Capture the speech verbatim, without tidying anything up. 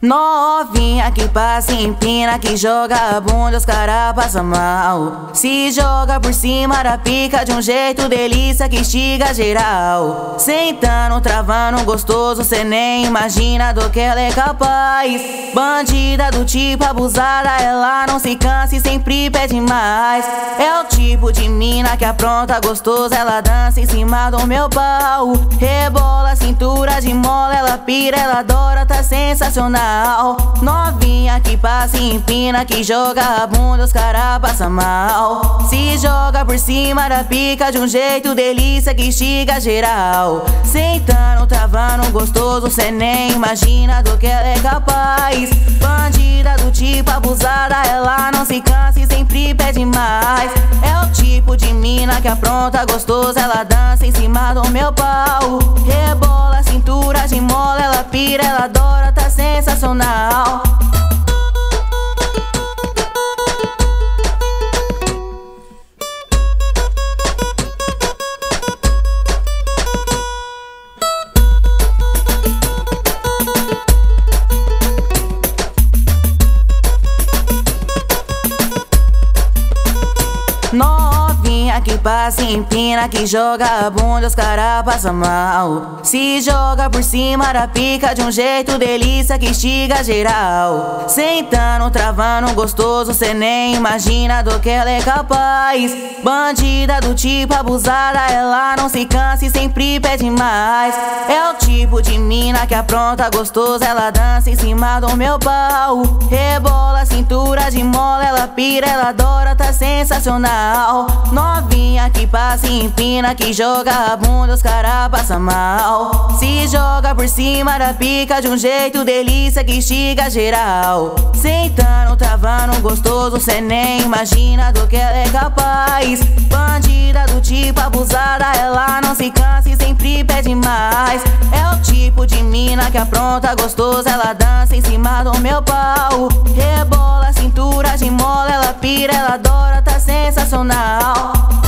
Novinha que passa e empina, que joga a bunda, os cara passa mal. Se joga por cima da pica de um jeito delícia que estiga geral. Sentando, travando, gostoso, cê nem imagina do que ela é capaz. Bandida do tipo abusada, ela não se cansa e sempre pede mais. É o tipo de mina que apronta gostoso, ela dança em cima do meu pau. Rebola, cintura de mola, ela pira, ela adora, tá sensacional. Novinha que passa e empina, que joga a bunda, os cara passa mal. Se joga por cima da pica de um jeito delícia que estiga geral. Sentando, travando, gostoso, cê nem imagina do que ela é capaz. Bandida do tipo abusada, ela não se cansa e sempre pede mais. É o tipo de mina que apronta gostoso, ela dança em cima do meu pau. Rebola, cintura de mola, ela pira, ela adora, tá sensacional. Novinha que passa e empina, que joga a bunda, os cara passa mal. Se joga por cima da pica de um jeito delícia que estiga geral. Sentando, travando, gostoso, cê nem imagina do que ela é capaz. Bandida do tipo abusada, ela não se cansa e sempre pede mais. É o tipo de mina que apronta gostoso, ela dança em cima do meu pau. Rebola, cintura de mola, ela pira, ela adora, tá sensacional. Novinha que passa e empina, que joga a bunda, os cara passa mal. Se joga por cima da pica de um jeito delícia que estiga geral. Sentando, travando, gostoso, cê nem imagina do que ela é capaz. Bandida do tipo abusada, ela não se cansa e sempre pede mais. É o tipo de mina que apronta gostoso, ela dança em cima do meu pau. Rebola, cintura de mola, ela pira, ela adora, tá sensacional.